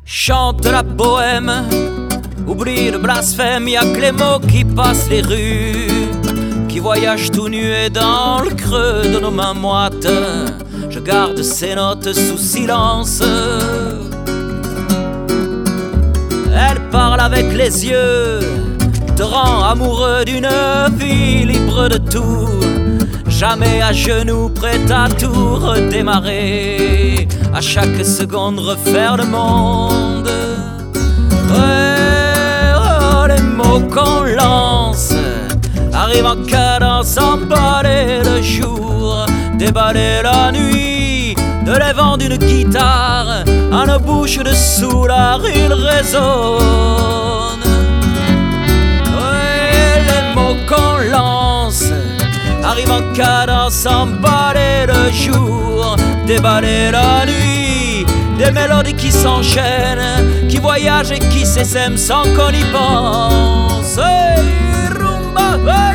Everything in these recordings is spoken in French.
Chante la bohème, oublie le blasphème, y'a que les mots qui passent les rues, qui voyagent tout nués dans le creux de nos mains moites. Je garde ces notes sous silence. Elle parle avec les yeux, te rend amoureux d'une vie libre de tout, jamais à genoux, prête à tout redémarrer, à chaque seconde refaire le monde. Ouais, oh, les mots qu'on lance arrivent en cadence, emballer le jour, déballer la nuit, de les vents d'une guitare à nos bouches de soulard, ils résonnent. Ouais, les mots qu'on lance arrive en cadence, emballer le jour, déballer la nuit, des mélodies qui s'enchaînent, qui voyagent et qui s'essaiment sans qu'on y pense. Hey, rumba, hey.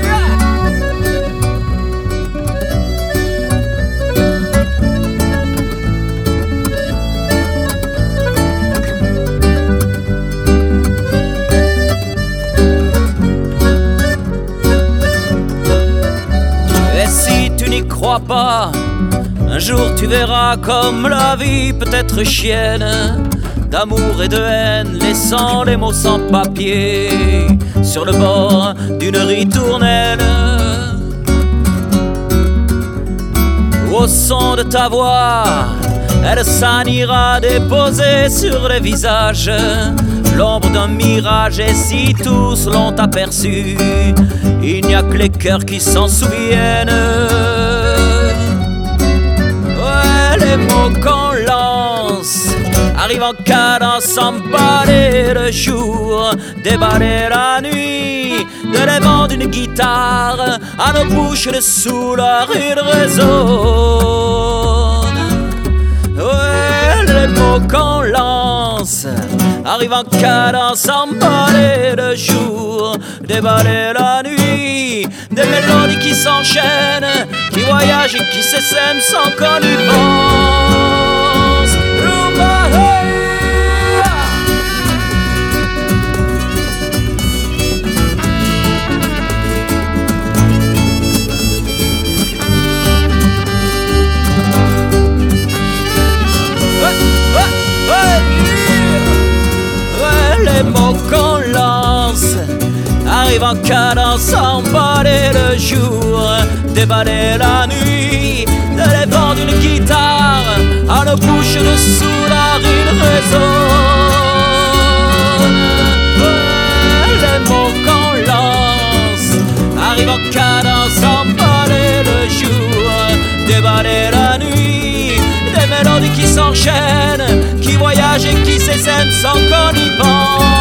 Crois pas, un jour tu verras comme la vie peut être chienne, d'amour et de haine, laissant les mots sans papier sur le bord d'une ritournelle. Au son de ta voix, elle s'en ira déposer sur les visages l'ombre d'un mirage, et si tous l'ont aperçu, il n'y a que les cœurs qui s'en souviennent. Ouais, les mots qu'on lance arrivent en cadence, emballer le jour, déballer la nuit, de les vents d'une guitare à nos bouches de soulard, ils résonnent. Ouais, les mots qu'on lance arrive en cadence, emballer le jour, déballer la nuit, des mélodies qui s'enchaînent, qui voyagent et qui s'essaiment sans qu'on y pense. Rumba, hey. Les mots qu'on lance arrivent en cadence, emballer le jour, déballer la nuit, de les vents d'une guitare à nos bouches de soulard, ils résonnent. Les mots qu'on lance arrivent en cadence, emballer le jour, déballer la nuit, des mélodies qui s'enchaînent, qui voyagent et qui s'essaiment sans qu'on y pense.